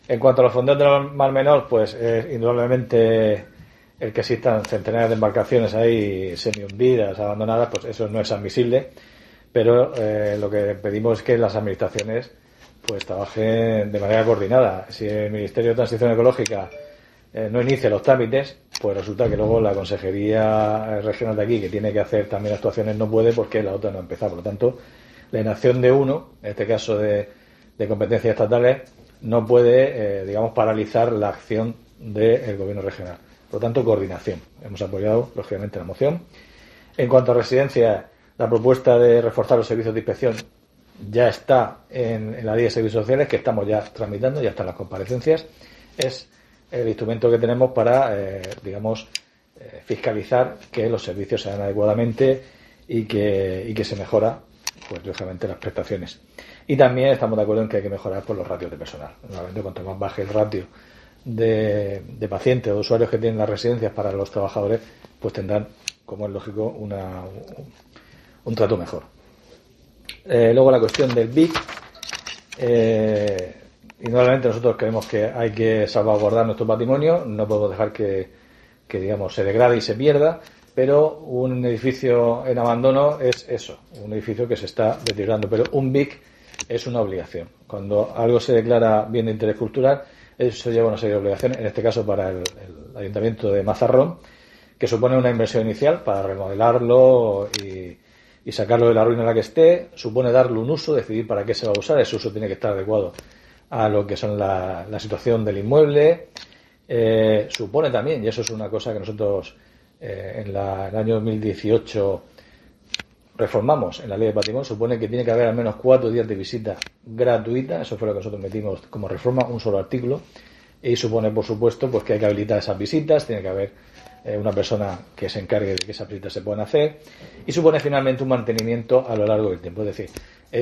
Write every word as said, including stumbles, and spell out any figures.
En cuanto a los fondeos del Mar Menor, pues eh, indudablemente el que existan centenares de embarcaciones ahí semi-hundidas, abandonadas, pues eso no es admisible, pero eh, lo que pedimos es que las administraciones pues trabajen de manera coordinada. Si el Ministerio de Transición Ecológica eh, no inicia los trámites, pues resulta que luego la Consejería Regional de aquí, que tiene que hacer también actuaciones, no puede porque la otra no ha empezado. Por lo tanto, la inacción de uno, en este caso de, de competencias estatales, no puede, eh, digamos, paralizar la acción del Gobierno regional. Por lo tanto, coordinación. Hemos apoyado, lógicamente, la moción. En cuanto a residencias, la propuesta de reforzar los servicios de inspección ya está en, en la Ley de Servicios Sociales, que estamos ya tramitando, ya están las comparecencias. Es el instrumento que tenemos para, eh, digamos, eh, fiscalizar que los servicios se hagan adecuadamente y que, y que se mejora, pues, lógicamente, las prestaciones. Y también estamos de acuerdo en que hay que mejorar pues, los ratios de personal. Normalmente, cuanto más baje el ratio de, de pacientes o de usuarios que tienen las residencias para los trabajadores, pues tendrán, como es lógico, una, un, un trato mejor. Eh, luego la cuestión del B I C. Eh, indudablemente nosotros creemos que hay que salvaguardar nuestro patrimonio, no podemos dejar que, que digamos se degrade y se pierda, pero un edificio en abandono es eso, un edificio que se está deteriorando, pero un B I C es una obligación. Cuando algo se declara bien de interés cultural, eso lleva una serie de obligaciones, en este caso para el, el Ayuntamiento de Mazarrón, que supone una inversión inicial para remodelarlo y y sacarlo de la ruina en la que esté, supone darle un uso, decidir para qué se va a usar, ese uso tiene que estar adecuado a lo que son la, la situación del inmueble, eh, supone también, y eso es una cosa que nosotros eh, en, la, en el año dos mil dieciocho reformamos en la Ley de Patrimonio, supone que tiene que haber al menos cuatro días de visita gratuita, eso fue lo que nosotros metimos como reforma, un solo artículo, y supone, por supuesto, pues que hay que habilitar esas visitas, tiene que haber una persona que se encargue de que esas visitas se puedan hacer y supone finalmente un mantenimiento a lo largo del tiempo. Es decir,